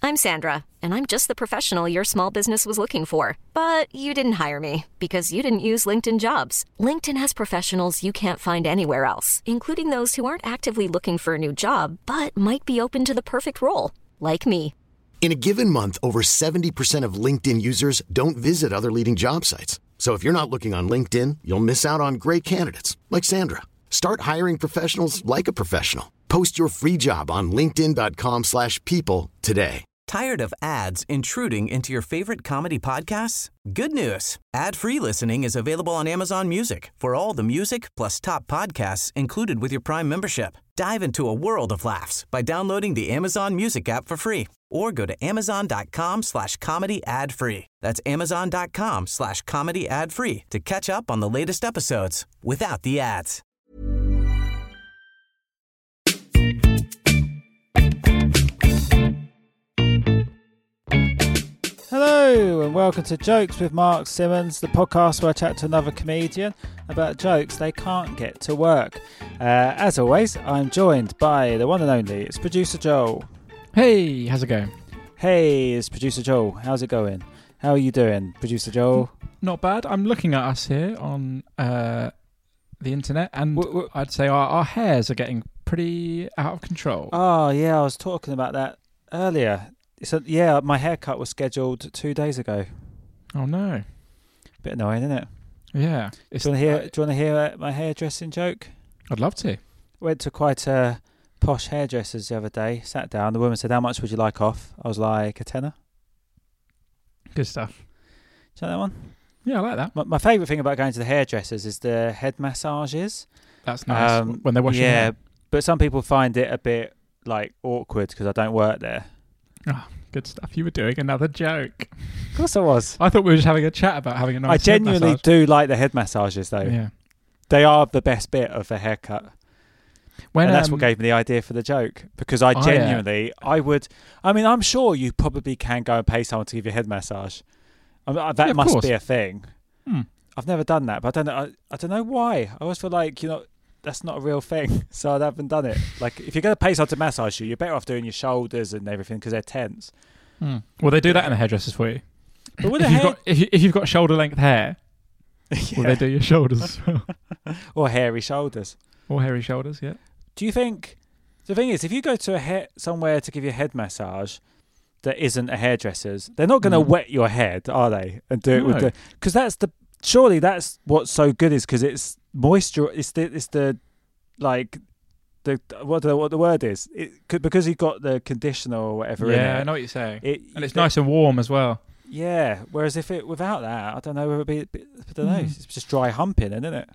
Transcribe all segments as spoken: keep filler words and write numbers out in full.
I'm Sandra, and I'm just the professional your small business was looking for. But you didn't hire me because you didn't use LinkedIn Jobs. LinkedIn has professionals you can't find anywhere else, including those who aren't actively looking for a new job, but might be open to the perfect role, like me. In a given month, over seventy percent of LinkedIn users don't visit other leading job sites. So if you're not looking on LinkedIn, you'll miss out on great candidates like Sandra. Start hiring professionals like a professional. Post your free job on linkedin.com slash people today. Tired of ads intruding into your favorite comedy podcasts? Good news. Ad-free listening is available on Amazon Music for all the music plus top podcasts included with your Prime membership. Dive into a world of laughs by downloading the Amazon Music app for free or go to amazon.com slash comedy ad free. That's amazon.com slash comedy ad free to catch up on the latest episodes without the ads. Hello and welcome to Jokes with Mark Simmons, the podcast where I chat to another comedian about jokes they can't get to work. Uh, as always, I'm joined by the one and only, it's producer Joel. Hey, how's it going? Hey, it's producer Joel. How's it going? How are you doing, producer Joel? Not bad. I'm looking at us here on uh, the internet, and w- w- I'd say our, our hairs are getting pretty out of control. Oh, yeah, I was talking about that earlier. So, yeah, my haircut was scheduled two days ago. Oh, no. Bit annoying, isn't it? Yeah. Do you want to hear, do you want to hear uh, my hairdressing joke? I'd love to. Went to quite a posh hairdressers the other day. Sat down. The woman said, "How much would you like off?" I was like, "A tenner." Good stuff. Do you like that one? Yeah, I like that. My, my favourite thing about going to the hairdressers is the head massages. That's nice. Um, when they're washing Yeah, hair. but some people find it a bit like awkward because I don't work there. Oh, good stuff. You were doing another joke. Of course I was. I thought we were just having a chat about having a nice I genuinely head massage. do like the head massages though. Yeah. They are the best bit of the haircut. When, and that's um, what gave me the idea for the joke. Because I Oh, genuinely, yeah. I would, I mean, I'm sure you probably can go and pay someone to give you a head massage. I mean, that Yeah, of must course. be a thing. Hmm. I've never done that, but I don't know. I, I don't know why. I always feel like, you know, that's not a real thing. So I haven't done it. Like, if you're going to pay someone to massage you, you're better off doing your shoulders and everything because they're tense. Hmm. Well, they do that in the hairdressers for you. But with if, a you've hair... got, if, you, if you've got shoulder length hair, yeah. will they do your shoulders as well? Or hairy shoulders. Or hairy shoulders, yeah. Do you think... The thing is, if you go to a hair, somewhere to give you a head massage that isn't a hairdresser's, they're not going to Mm. wet your head, are they? And do it with No. the... Because that's the... Surely that's what's so good is because it's moisture... It's the... It's the like... The what the what the word is it could, because you've got the conditioner or whatever in Yeah, it, I know what you're saying. it And it's the- nice and warm as well. Yeah. Whereas if it without that, I don't know. It would be. I don't know. Mm. It's just dry humping, isn't it?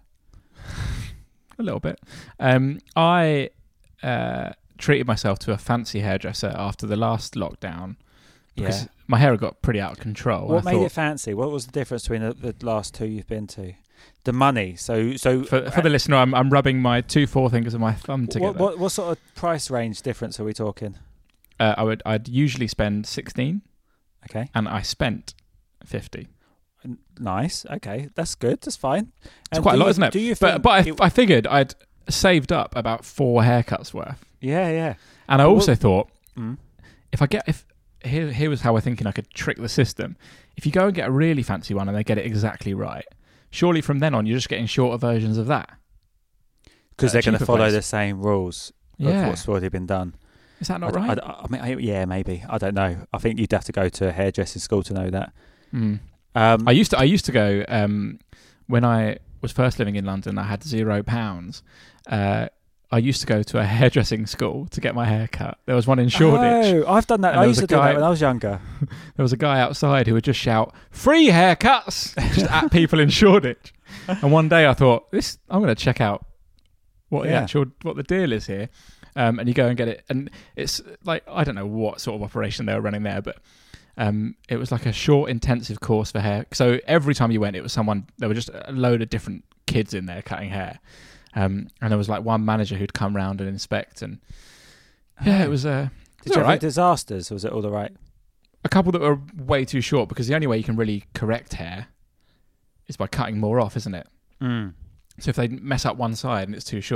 A little bit. Um, I uh, treated myself to a fancy hairdresser after the last lockdown because Yeah. my hair had got pretty out of control. What I made thought, it fancy? What was the difference between the, the last two you've been to? The money. So so For, for the listener, I'm, I'm rubbing my two forefingers of my thumb together. what, what what sort of price range difference are we talking? Uh, I would I'd usually spend sixteen, Okay. and I spent fifty. N- Nice. Okay, that's good. That's fine. It's And quite do a lot, you- isn't it? Do you But think? but I, it- I figured I'd saved up about four haircuts worth, yeah, yeah. and I Well, also thought Mm. if I get if here here was how we're thinking I could trick the system. If you go and get a really fancy one and they get it exactly right, surely from then on you're just getting shorter versions of that. Because At a they're going to cheaper follow place. the same rules of Yeah, what's already been done. is that not I, right? I, I mean, I, yeah, maybe. I don't know. I think you'd have to go to a hairdressing school to know that. Mm. Um, I used to I used to go um, when I was first living in London. I had zero pounds. Uh, I used to go to a hairdressing school to get my hair cut. There was one in Shoreditch. Oh, I've done that. And I there used was to a do guy- that when I was younger. There was a guy outside who would just shout "free haircuts" just at people in Shoreditch. And one day I thought, "This, I'm going to check out what the Yeah. actual what the deal is here." Um, and you go and get it, and it's like I don't know what sort of operation they were running there, but um, it was like a short, intensive course for hair. So every time you went, it was someone. There were just a load of different kids in there cutting hair, um, and there was like one manager who'd come round and inspect, and yeah, it was. Uh, Did you have any disasters, or was it all right? A couple that were way too short, because the only way you can really correct hair is by cutting more off, isn't it? Mm. So if they mess up one side and it's too short,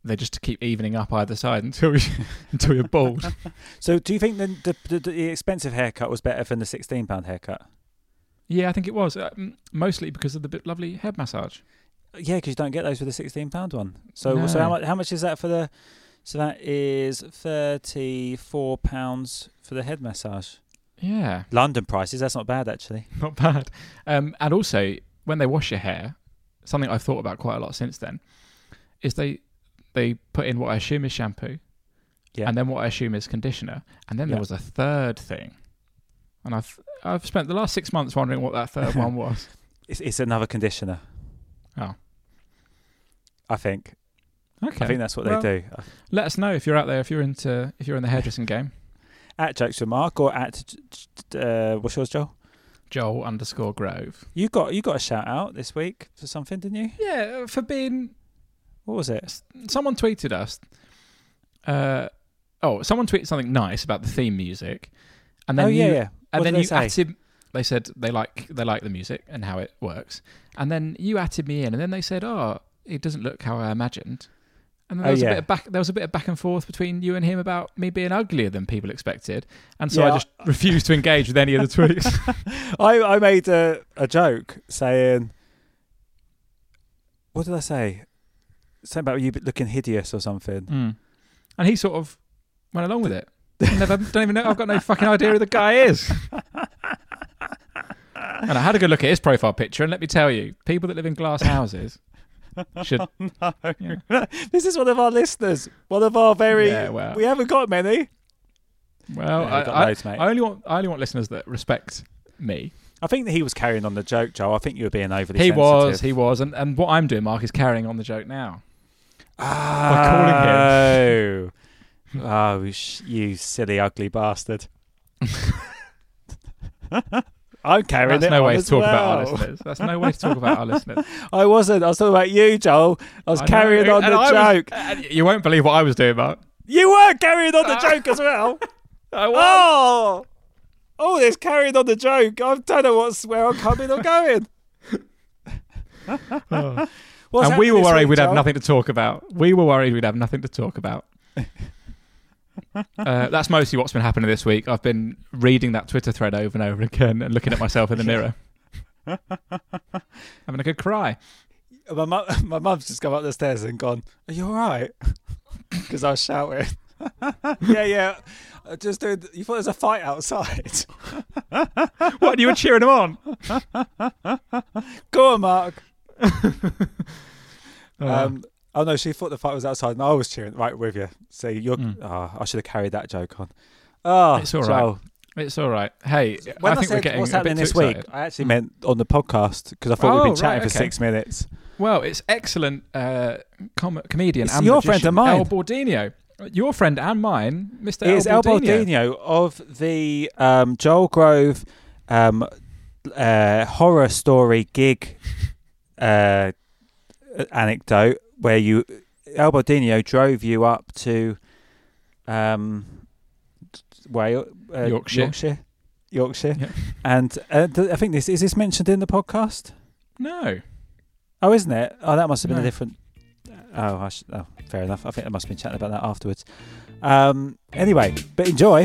they just keep evening up either side until you, until you're bald. So, do you think the, the the the expensive haircut was better than the sixteen pound haircut? Yeah, I think it was um, mostly because of the bit lovely head massage. Yeah, because you don't get those with the sixteen pound one. So, No. so how much? How much is that for the? So that is thirty four pounds for the head massage. Yeah, London prices. That's not bad, actually. not bad. Um, and also, when they wash your hair, something I've thought about quite a lot since then, is they they put in what I assume is shampoo, Yeah. and then what I assume is conditioner, and then there Yeah. was a third thing, and I've I've spent the last six months wondering what that third one was. It's, it's another conditioner. Oh, I think. okay. I think that's what Well, they do. Let us know if you're out there, if you're into if you're in the hairdressing game. At Jokes with Mark or at uh, what's yours, Joel? Joel underscore Grove. You got you got a shout out this week for something, didn't you? Yeah, for being. What was it? Someone tweeted us. Uh, oh, someone tweeted something nice about the theme music, and then oh you, yeah, yeah. and What then did you they say? atted. They said they like they like the music and how it works, and then you atted me in, and then they said, "Oh, it doesn't look how I imagined." And then there Oh, was yeah. a bit of back. There was a bit of back and forth between you and him about me being uglier than people expected, and so Yeah, I just refused to engage with any of the tweets. I, I made a, a joke saying, what did I say? Something about you looking hideous or something. Mm. And he sort of went along with it. I never, don't even know. I've got no fucking idea who the guy is. And I had a good look at his profile picture, and let me tell you, people that live in glass houses should. No. Yeah. This is one of our listeners. One of our very. Yeah, well. We haven't got many. Well, Yeah, I, we've got I, loads, mate. I only want I only want listeners that respect me. I think that he was carrying on the joke, Joel. I think you were being overly He sensitive. was, he was, and, and what I'm doing, Mark, is carrying on the joke now. Oh. Oh, sh- you silly, ugly bastard. I'm carrying That's it no on way to as talk well. about our listeners. That's no way to talk about our listeners. I wasn't. I was talking about you, Joel. I was I carrying know, on and the I was- joke. and you won't believe what I was doing, Mark. You were carrying on the joke as well. I was. Oh, oh, there's carrying on the joke. I don't know what's where I'm coming or going. Oh. What's And we happening were this worried week, we'd have Joel? nothing to talk about. We were worried we'd have nothing to talk about. uh, that's mostly what's been happening this week. I've been reading that Twitter thread over and over again and looking at myself in the mirror. Having a good cry. My mum, my mum's just come up the stairs and gone, "Are you all right?" Because I was shouting. yeah, yeah. I just doing. You thought there was a fight outside. What? You were cheering him on? Go on, Mark. Uh, Um, oh no, she thought the fight was outside, and I was cheering right with you. So you're. Mm. Oh, I should have carried that joke on. Oh, It's all Joel. right. It's all right. Hey, When I I, think said we're getting what's a bit happening too this week, excited. I actually meant on the podcast because I thought Oh, we'd been chatting right, for okay. six minutes. Well, it's excellent uh, com- comedian It's and your magician, friend of mine. El Bordino. Your friend and mine, Mister It's El El Bordino. Baldino of the um, Joel Grove um, uh, horror story gig uh, anecdote where you El Baldino drove you up to um, Wales, uh, Yorkshire. Yorkshire, Yorkshire, Yeah. and uh, th- I think this is this mentioned in the podcast. No. Oh, isn't it? Oh, that must have been No. a different. Oh, I sh- oh, fair enough. I think I must have been chatting about that afterwards. Um, anyway, but enjoy.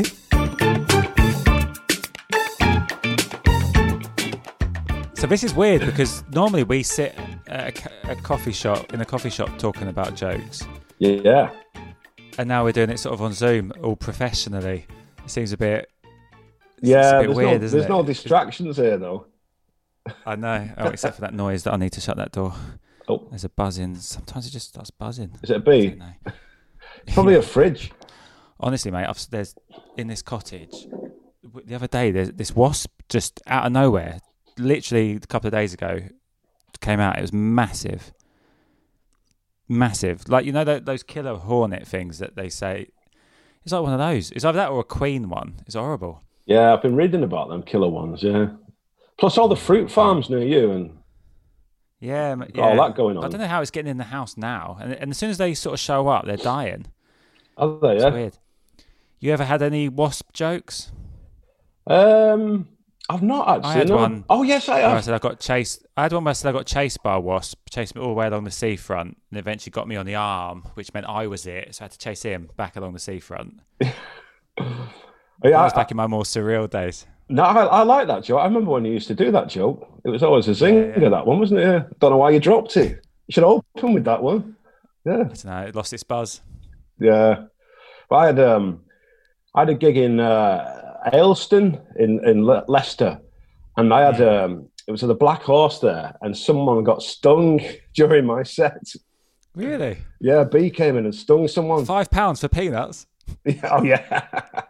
So this is weird because normally we sit at a, ca- a coffee shop in a coffee shop talking about jokes, Yeah. and now we're doing it sort of on Zoom, all professionally. It seems a bit. Yeah, it's a bit there's, weird, no, isn't there's it? no distractions here, though. I know. Oh, except for that noise that I need to shut that door. Oh, There's a buzzing. Sometimes it just starts buzzing. is it a I bee? don't know. It's probably a fridge. Honestly, mate, I've, there's in this cottage. w- The other day, there's this wasp just out of nowhere. Literally a couple of days ago, came out. It was massive, massive. Like you know tho- those killer hornet things that they say. It's like one of those. It's either that or a queen one. It's horrible. Yeah, I've been reading about them killer ones, yeah. Plus all the fruit farms near you and Yeah, m- got yeah. all that going I on. don't know how it's getting in the house now. And, and as soon as they sort of show up, they're dying. Are they, It's yeah? weird. You ever had any wasp jokes? Um, I've not actually. I had no. one. Oh yes, I where I have. said I got chased. I had one where I said I got chased by a wasp, chased me all the way along the seafront, and eventually got me on the arm, which meant I was it. So I had to chase him back along the seafront. Yeah, That was I- back in my more surreal days. No, I, I like that joke. I remember when you used to do that joke. It was always a zinger, Yeah, yeah. that one, wasn't it? Yeah. Don't know why you dropped it. You should open with that one. Yeah, I don't know. It lost its buzz. yeah. But I had um, I had a gig in uh, Ayleston in in Le- Leicester, and I had um, it was at the Black Horse there, and someone got stung during my set. Really? Yeah, a bee came in and stung someone. Five pounds for peanuts? Yeah, oh yeah.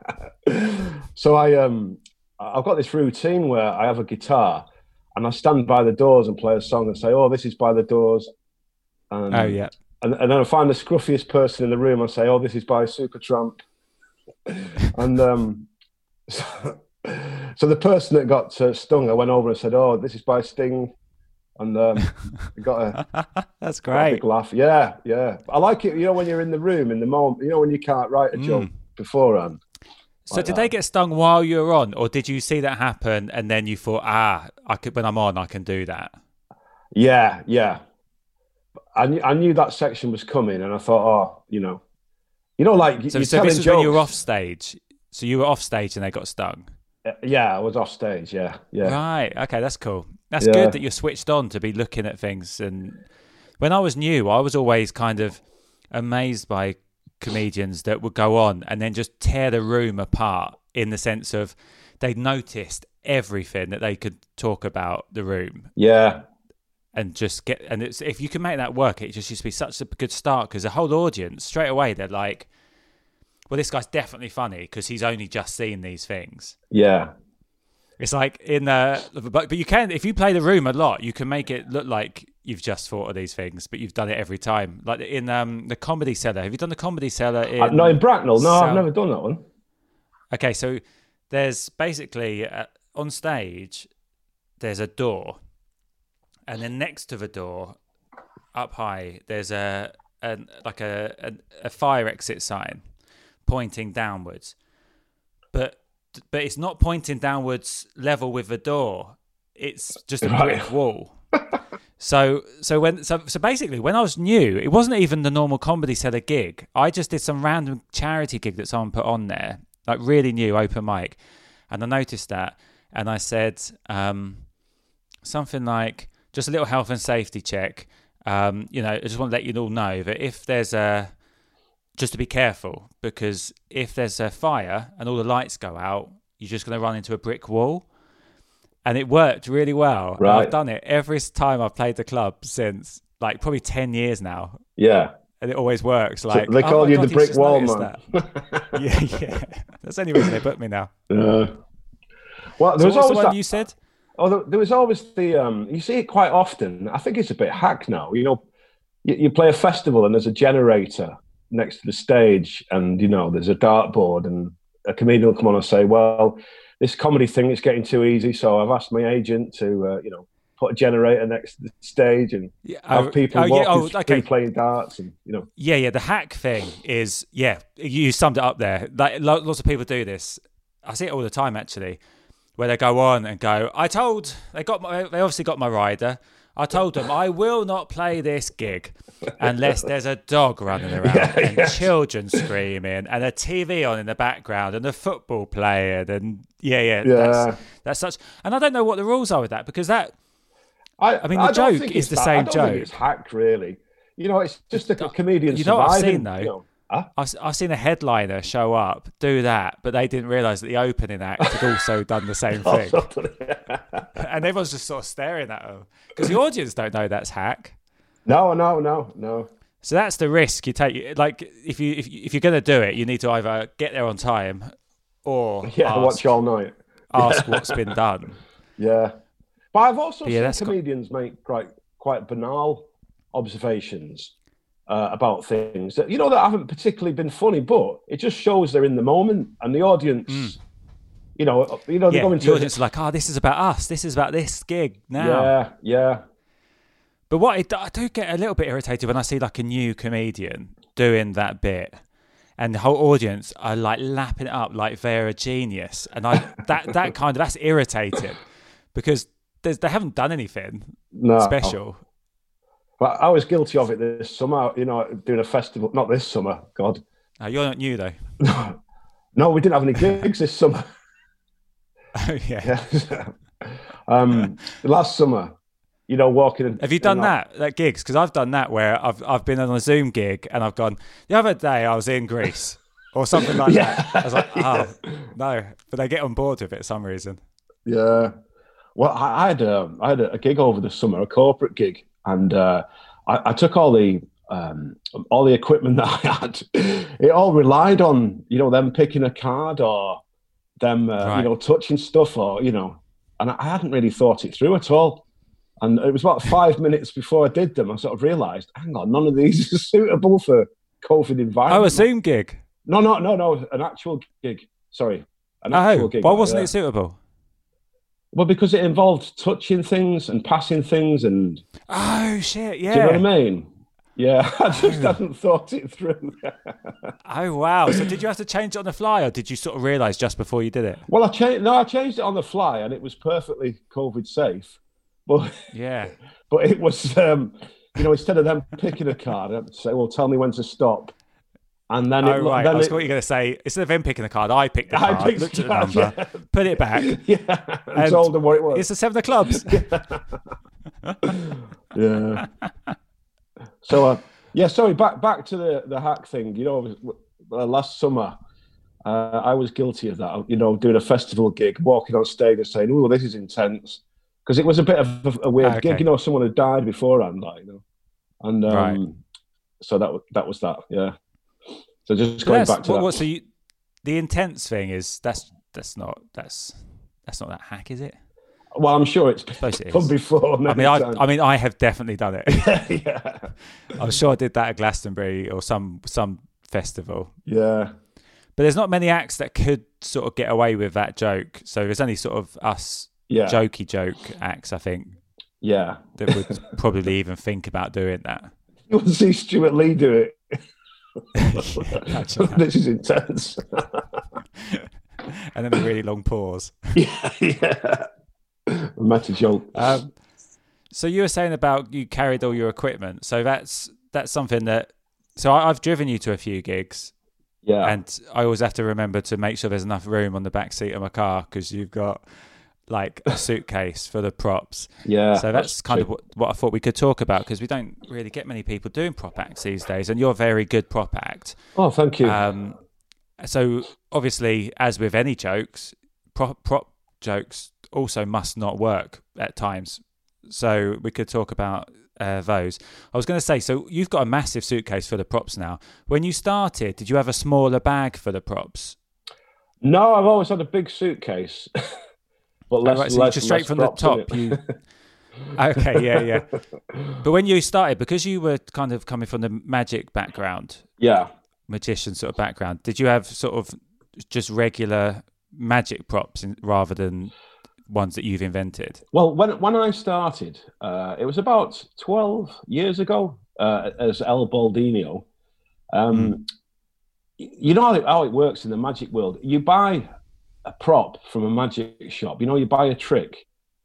So I um I've got this routine where I have a guitar and I stand by the doors and play a song and say, "Oh, this is By the Doors." And, Oh, yeah. And, and then I find the scruffiest person in the room and say, "Oh, this is by Supertramp." And um, so, so the person that got uh, stung, I went over and said, "Oh, this is by Sting." And um, I got a, That's got a great. big laugh. Yeah, yeah. I like it, you know, when you're in the room, in the moment, you know, when you can't write a joke beforehand. So like did that. they get stung while you were on, or did you see that happen and then you thought, ah, I could when I'm on, I can do that? Yeah, yeah. I knew, I knew that section was coming, and I thought, oh, you know, you know, like So, you're so telling this was jokes. when you were off stage. So you were off stage and they got stung. Uh, Yeah, I was off stage. Yeah, yeah, Right. Okay, that's cool. That's Yeah. good that you're switched on to be looking at things. And when I was new, I was always kind of amazed by comedians that would go on and then just tear the room apart in the sense of they noticed everything that they could talk about the room yeah, and just get. And it's, if you can make that work, it just used to be such a good start because the whole audience straight away they're like, "Well, this guy's definitely funny because he's only just seen these things." yeah, It's like in the, but, but you can, if you play the room a lot, you can make it look like you've just thought of these things, but you've done it every time. Like in um, the Comedy Cellar. Have you done the Comedy Cellar in? Uh, no, in Bracknell. No, I've South- never done that one. Okay, so there's basically uh, on stage, there's a door, and then next to the door, up high, there's a, a like a, a a fire exit sign pointing downwards, but but it's not pointing downwards level with the door. It's just a Right. brick wall. So so when so so basically when I was new, it wasn't even the normal Comedy Cellar gig. I just did some random charity gig that someone put on there, like really new open mic, and I noticed that, and I said um, something like just a little health and safety check. Um, you know, I just want to let you all know that if there's a just to be careful, because if there's a fire and all the lights go out, you're just going to run into a brick wall. And it worked really well. And Right. I've done it every time I've played the club since, like, probably ten years now. Yeah, And it always works. So Like they oh call my you God, the he's brick just wall noticed man. that. yeah, yeah. That's the only reason they booked me now. Yeah. Well, there So was what's the always one that. you said? Oh, there, there was always the. Um, you see it quite often. I think it's a bit hack now. You know, you, you play a festival and there's a generator next to the stage, and you know there's a dartboard, and a comedian will come on and say, "Well, this comedy thing is getting too easy, so I've asked my agent to, uh, you know, put a generator next to the stage and Yeah, have oh, people oh, yeah, walking oh, through okay. playing darts, and you know." Yeah, yeah. The hack thing is, yeah, you summed it up there. Like, lo- lots of people do this. I see it all the time, actually, where they go on and go, I told, they got my, they obviously got my rider. I told them I will not play this gig unless there's a dog running around Yeah, and yes. children screaming and a T V on in the background and a football playing and yeah, yeah, Yeah. that's that's such. And I don't know what the rules are with that because that I, I mean, the don't joke think is it's the that- same I don't joke. think it's hack, really. You know, it's just a comedian You know what I've surviving. seen, though? You know. Huh? I've, I've seen a headliner show up, do that, but they didn't realise that the opening act had also done the same thing. And everyone's just sort of staring at them because the audience don't know that's hack. No, no, no, no. So that's the risk you take. Like if you if, you, if you're going to do it, you need to either get there on time or Yeah, ask, watch all night. ask what's been done. Yeah, but I've also But yeah, seen that's got- comedians make quite quite banal observations uh, about things that you know that haven't particularly been funny, but it just shows they're in the moment, and the audience, you know, you know, they're Yeah, going the to. audience are like, oh, this is about us. This is about this gig now. Yeah, yeah, But what it, I do get a little bit irritated when I see like a new comedian doing that bit, and the whole audience are like lapping it up like they're a genius, and I that that kind of that's irritating because there's, they haven't done anything no. special. But I was guilty of it this summer. You know, doing a festival. Not this summer. God. Oh, you're not new though. No, no, we didn't have any gigs this summer. Oh yeah. yeah. um, last summer. You know, walking. In, Have you done that, that gigs? Because I've done that where I've I've been on a Zoom gig and I've gone, the other day I was in Greece or something like yeah. that. I was like, oh, yeah. no. But they get on board with it for some reason. Yeah. Well, I, I had a, I had a gig over the summer, a corporate gig, and uh, I, I took all the um, all the equipment that I had. It all relied on, you know, them picking a card or them, uh, right. you know, touching stuff or, you know, and I hadn't really thought it through at all. And it was about five minutes before I did them, I sort of realised, hang on, none of these are suitable for COVID environment. Oh, a Zoom gig? No, no, no, no, an actual gig. Sorry, an oh, actual gig. Why wasn't yeah. it suitable? Well, because it involved touching things and passing things and... Oh, shit, yeah. Do you know what I mean? Yeah, I just hadn't thought it through. Oh, wow. So did you have to change it on the fly or did you sort of realise just before you did it? Well, I changed. No, I changed it on the fly and it was perfectly COVID safe. But yeah, but it was, um, you know, instead of them picking a card, I had to say, well, tell me when to stop. And then oh, it, right. then I was it, what you're going to say. Instead of them picking the card, I picked the I card, picked looked the at the card, number, yeah. put it back. Yeah, and, and told them what it was. It's the seven of clubs. yeah. So, uh, yeah, sorry, back back to the, the hack thing. You know, uh, last summer, uh, I was guilty of that. You know, doing a festival gig, walking on stage and saying, oh, this is intense. Because it was a bit of a, a weird okay. gig. You know, someone had died beforehand, like, you know. And um, right. so that, that was that, yeah. So just going back to what, that. What, so you, the intense thing is, that's that's not that's that's not that hack, is it? Well, I'm sure it's it from before. I mean, I, I mean, I have definitely done it. yeah. I'm sure I did that at Glastonbury or some some festival. Yeah. But there's not many acts that could sort of get away with that joke. So there's only sort of us yeah. jokey joke acts, I think. Yeah. That would probably even think about doing that. You want to see Stuart Lee do it? yeah, this is intense. And then a really long pause. Yeah, yeah. Meta joke. Um, so you were saying about you carried all your equipment. So that's that's something that. So I, I've driven you to a few gigs. Yeah. And I always have to remember to make sure there's enough room on the back seat of my car because you've got like a suitcase for the props. Yeah. So that's, that's kind true. of what, what I thought we could talk about because we don't really get many people doing prop acts these days, and you're a very good prop act. Oh, thank you. Um, so obviously, as with any jokes, prop, prop jokes also must not work at times. So we could talk about uh, those. I was going to say, so you've got a massive suitcase for the props now. When you started, did you have a smaller bag for the props? No, I've always had a big suitcase. But less, oh, right, so less, just straight from the top. You... Okay, yeah, yeah. But when you started, because you were kind of coming from the magic background, yeah, magician sort of background, did you have sort of just regular magic props in, rather than ones that you've invented? Well, when when I started, uh, it was about twelve years ago uh, as El Baldino. Um, mm. You know how it, how it works in the magic world. You buy a prop from a magic shop. You know, you buy a trick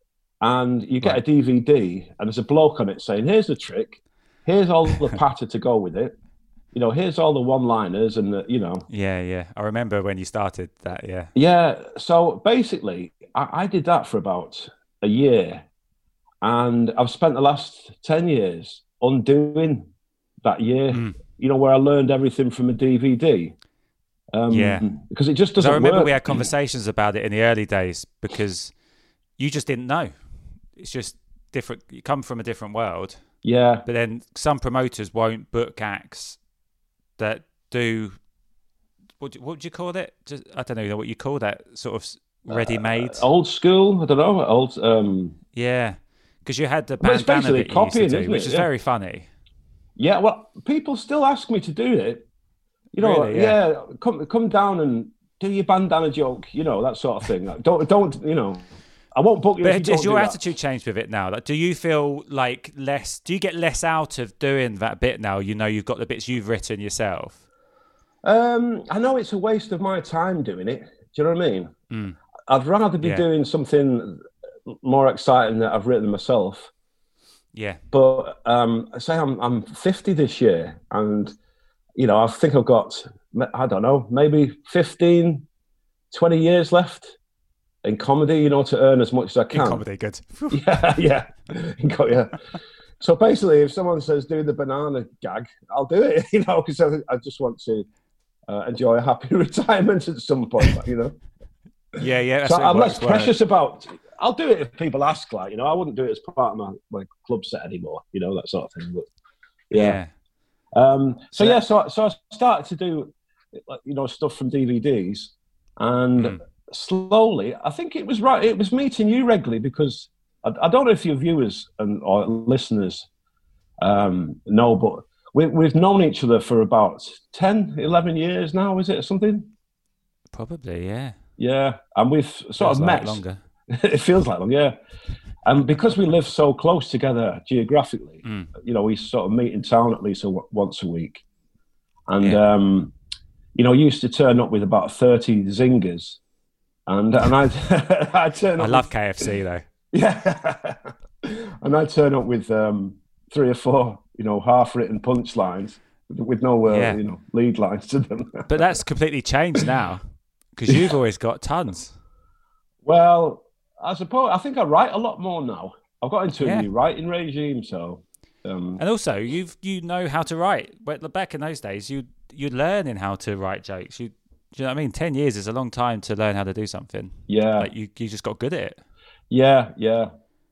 and you get right. a D V D and there's a bloke on it saying, here's the trick, here's all the patter to go with it. You know, here's all the one-liners and the, you know. Yeah, yeah. I remember when you started that, yeah. Yeah. So basically, I, I did that for about a year and I've spent the last ten years undoing that year, mm. you know, where I learned everything from a D V D. Um, yeah. Because it just doesn't I remember work. we had conversations about it in the early days because you just didn't know. It's just different. You come from a different world. Yeah. But then some promoters won't book acts that do, what, what would you call it? Just, I don't know what you call that, sort of ready-made. Uh, old school, I don't know. Old. Um... Yeah. Because you had the But it's bandana basically that you used to copying, do, isn't which it? is Yeah. very funny. Yeah, well, people still ask me to do it. You know, Really? Yeah. yeah, come come down and do your bandana joke, you know, that sort of thing. Like, don't, don't, you know, I won't book you. But if you has don't your do that. attitude changed with it now? Like, do you feel like less, do you get less out of doing that bit now? You know, you've got the bits you've written yourself. Um, I know it's a waste of my time doing it. Do you know what I mean? Mm. I'd rather be Yeah. doing something more exciting that I've written myself. Yeah. But um, I say I'm I'm fifty this year, and you know I think I've got I don't know maybe fifteen, twenty years left in comedy. You know, to earn as much as I can. In comedy, good. Yeah, yeah, yeah. So basically, if someone says do the banana gag, I'll do it. You know, because I, I just want to uh, enjoy a happy retirement at some point. You know. Yeah, yeah. That's So what it I'm less works well. precious about. I'll do it if people ask. Like, you know, I wouldn't do it as part of my, my club set anymore. You know, that sort of thing. But yeah. Yeah. Um, so So yeah, that- so so I started to do, like, you know, stuff from D V Ds, and Mm. slowly, I think it was right. It was meeting you regularly because I, I don't know if your viewers and or listeners um, know, but we, we've known each other for about ten, eleven years now. Is it or something? Probably, yeah. Yeah, and we've sort Feels of like met. longer. It feels like long, yeah. And because we live so close together geographically, Mm. you know, we sort of meet in town at least a, once a week. And, Yeah. um, you know, used to turn up with about thirty zingers. And, and I'd, I'd turn I up love with, K F C though. yeah. And I'd turn up with um, three or four, you know, half-written punchlines with no, uh, Yeah. you know, lead lines to them. But that's completely changed now because you've always got tons. Well, I suppose I think I write a lot more now. I've got into Yeah. a new writing regime, so um, And also, you've you know how to write. But back in those days, you you're learning how to write jokes. You, do you know what I mean? Ten years is a long time to learn how to do something. yeah, Like you, you just got good at it. yeah, yeah.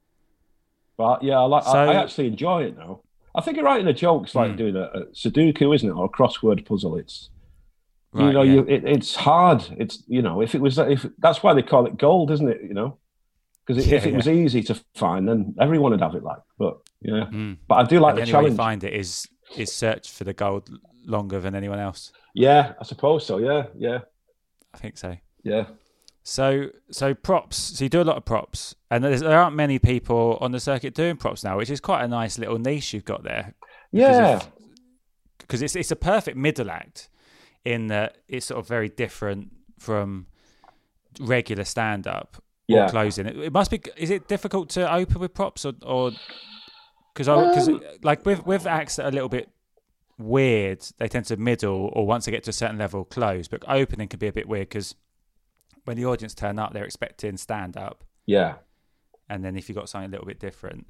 But yeah, I like. I, So- I actually enjoy it now. I think writing a joke's like Mm. doing a, a Sudoku, isn't it, or a crossword puzzle? It's you Right, know, yeah. you it, it's hard. It's you know, if it was if that's why they call it gold, isn't it? You know, because Yeah, if it yeah. was easy to find, then everyone would have it. Like, but yeah, Mm. but I do like And the the only way challenge. to find it is is search for the gold longer than anyone else. Yeah, I suppose so. Yeah, yeah, I think so. yeah. So, so props. So you do a lot of props, and there's, there aren't many people on the circuit doing props now, which is quite a nice little niche you've got there. Yeah, Because it's it's a perfect middle act in that it's sort of very different from regular stand up or Yeah. closing. It, it must be. Is it difficult to open with props or or because because Um, like with with acts that are a little bit weird, they tend to middle or once they get to a certain level close. But opening can be a bit weird because when the audience turn up, they're expecting stand up. yeah. And then if you've got something a little bit different,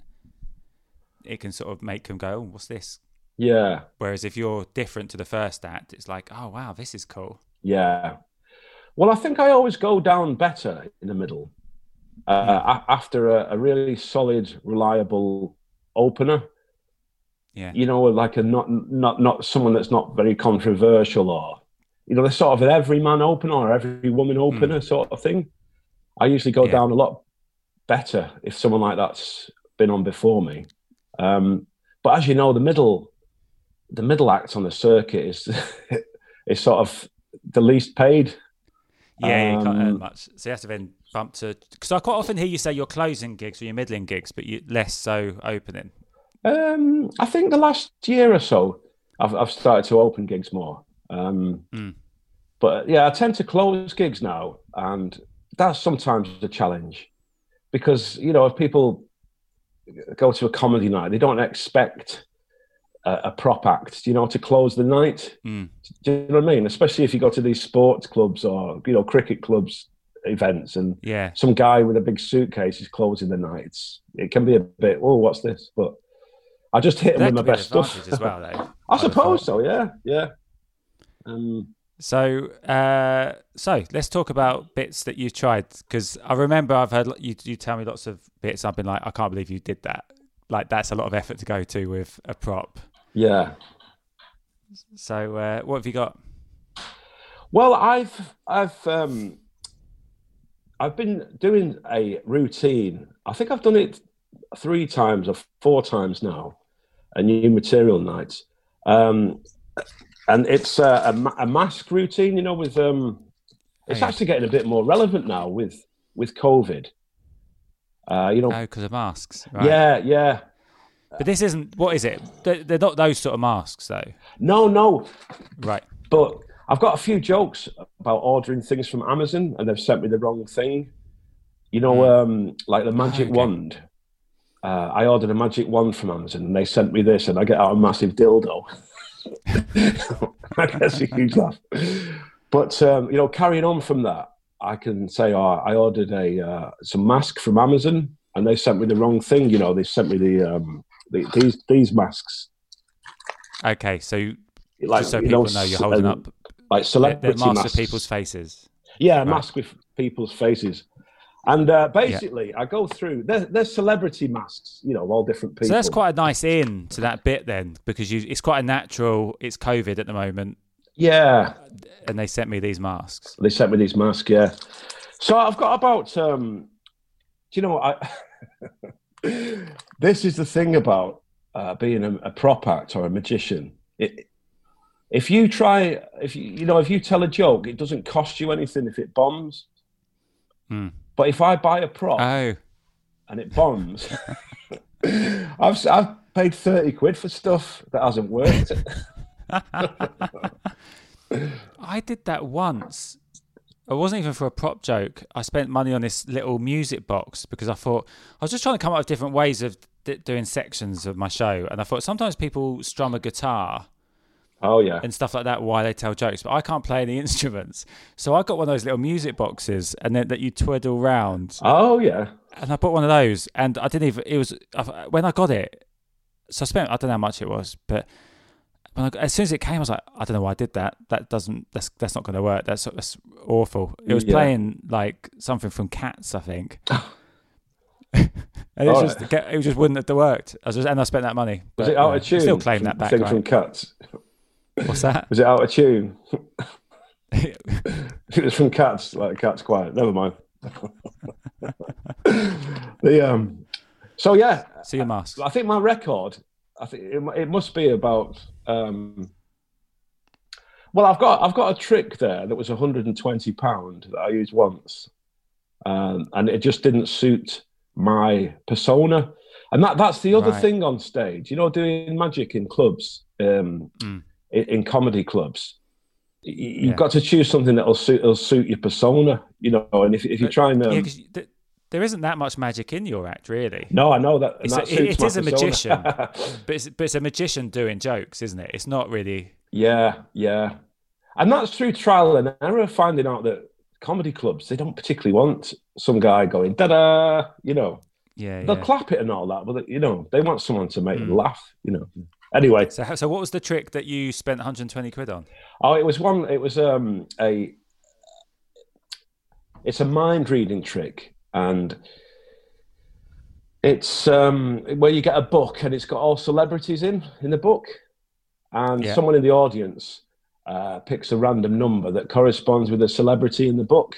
it can sort of make them go, oh, what's this? Yeah, Whereas if you're different to the first act, it's like, oh, wow, this is cool. yeah. Well, I think I always go down better in the middle uh, a- after a, a really solid, reliable opener. Yeah. You know, like a not not not someone that's not very controversial, or you know, the sort of an everyman opener or every woman opener sort of thing. I usually go Yeah. down a lot better if someone like that's been on before me. Um, but as you know, the middle the middle act on the circuit is is sort of the least paid. Yeah, you can't earn Um, much. So you have to then bump to... Because I quite often hear you say you're closing gigs or you're middling gigs, but you less so opening. Um, I think the last year or so, I've I've started to open gigs more. Um, Mm. But yeah, I tend to close gigs now, and that's sometimes a challenge because you know if people go to a comedy night, they don't expect a, a prop act, you know, to close the night. Mm. Do you know what I mean? Especially if you go to these sports clubs or you know cricket clubs events, and Yeah. some guy with a big suitcase is closing the night. It's, it can be a bit, oh, what's this? But I just hit them That with could my be an best stuff. advantage as well, though. I I'd have suppose thought. so. Yeah, yeah. Um, So, uh, so let's talk about bits that you've tried because I remember I've heard you you tell me lots of bits. I've been like, I can't believe you did that. Like that's a lot of effort to go to with a prop. yeah. So, uh, what have you got? Well, I've I've um, I've been doing a routine. I think I've done it three times or four times now. A new material night, um, and it's uh, a, ma- a mask routine. You know, with um, it's Oh, yeah. actually getting a bit more relevant now with with COVID. Uh, you know, Oh, because of masks. Right. yeah, yeah. But this isn't. What is it? They're, they're not those sort of masks, though. No, no. Right. But I've got a few jokes about ordering things from Amazon and they've sent me the wrong thing. You know, um, like the magic okay. wand. Uh, I ordered a magic wand from Amazon and they sent me this and I get out a massive dildo. I guess a huge laugh. But, um, you know, carrying on from that, I can say, oh, I ordered a uh, some mask from Amazon and they sent me the wrong thing. You know, they sent me the, um, the these these masks. Okay, so like, just so you people know, know, you're holding um, up like celebrity masks masks of people's faces. Yeah, right. mask with people's faces. And uh, basically, yeah. I go through, there's, there's celebrity masks, you know, all different people. So that's quite a nice in to that bit then, because you, it's quite a natural, it's COVID at the moment. Yeah. And they sent me these masks. They sent me these masks, yeah. So I've got about, um, do you know what, I, this is the thing about uh, being a, a prop act or a magician. It, if you try, if you, you know, if you tell a joke, it doesn't cost you anything if it bombs. Hmm. But if I buy a prop oh. and it bombs, I've I've paid thirty quid for stuff that hasn't worked. I did that once. It wasn't even for a prop joke. I spent money on this little music box because I thought I was just trying to come up with different ways of d- doing sections of my show, and I thought sometimes people strum a guitar. Oh, yeah. And stuff like that while they tell jokes. But I can't play any instruments. So I got one of those little music boxes and then that you twiddle round. Oh, yeah. And I bought one of those. And I didn't even, it was, when I got it, so I spent, I don't know how much it was, but when I, as soon as it came, I was like, I don't know why I did that. That doesn't, that's that's not going to work. That's, that's awful. It was yeah. playing like something from Cats, I think. and it, was just, right. it just wouldn't have worked. I was just, and I spent that money. Was but, it out uh, of tune? Still claim that back. Thing right? from Cats. What's that? Was it out of tune? It was from Cats, like Cats Quiet. Never mind. the um, so yeah. See your mask. I, I think my record. I think it, it must be about. Um, well, I've got I've got a trick there that was one hundred and twenty pound that I used once, um, and it just didn't suit my persona. And that that's the other right. thing on stage. You know, doing magic in clubs. Um, mm. In comedy clubs, you've yeah. got to choose something that'll suit, will suit your persona, you know. And if if you try and um, yeah, 'cause th- there isn't that much magic in your act, really. No, I know that. And it's that a, suits it my is a persona. magician, but it's but it's a magician doing jokes, isn't it? It's not really. Yeah, yeah, and that's through trial and error. Finding out that comedy clubs, they don't particularly want some guy going da da, you know. Yeah, they'll yeah. clap it and all that, but you know, they want someone to make mm. them laugh, you know. Anyway, so so what was the trick that you spent one hundred and twenty quid on? Oh, it was one. It was um a. It's a mind reading trick, and it's um where you get a book and it's got all celebrities in in the book, and yeah. someone in the audience uh, picks a random number that corresponds with a celebrity in the book,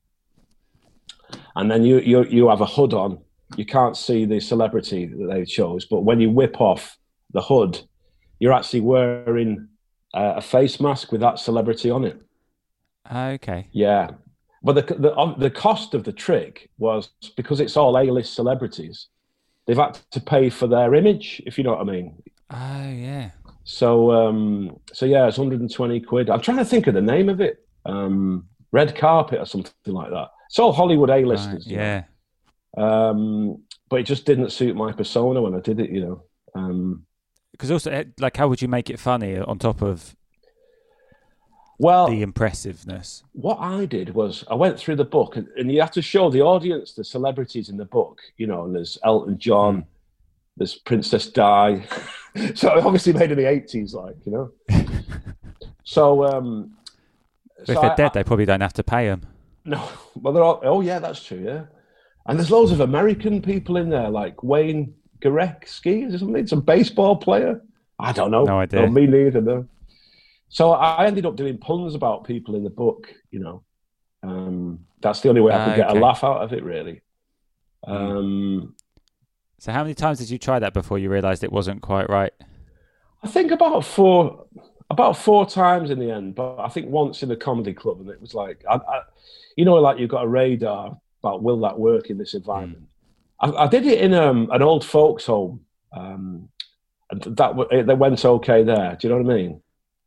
and then you you you have a hood on. You can't see the celebrity that they chose, but when you whip off the hood, you're actually wearing uh, a face mask with that celebrity on it. Okay. Yeah, but the the the cost of the trick was because it's all A-list celebrities. They've had to pay for their image, if you know what I mean. Oh yeah. So um, so yeah, it's one hundred and twenty quid. I'm trying to think of the name of it. Um, Red Carpet or something like that. It's all Hollywood A-listers. Right, yeah. Know? Um, but it just didn't suit my persona when I did it, you know. Um, Because also, like, how would you make it funny on top of well, the impressiveness? What I did was I went through the book, and, and you have to show the audience the celebrities in the book, you know, and there's Elton John, mm. there's Princess Di. So I obviously made in the eighties, like, you know. so, um, but so if they're I, dead, I, they probably don't have to pay them. No, well, they're all, oh, yeah, that's true, yeah. And there's loads of American people in there, like Wayne Gretzky or something, some baseball player. I don't know. No idea. No, me neither, no. So I ended up doing puns about people in the book, you know. Um, that's the only way I could uh, get okay. a laugh out of it, really. Um, so how many times did you try that before you realised it wasn't quite right? I think about four, about four times in the end, but I think once in a comedy club, and it was like, I, I, you know, like you've got a radar about will that work in this environment. Mm. I, I did it in um, an old folks home, um, and that that went okay there. Do you know what I mean?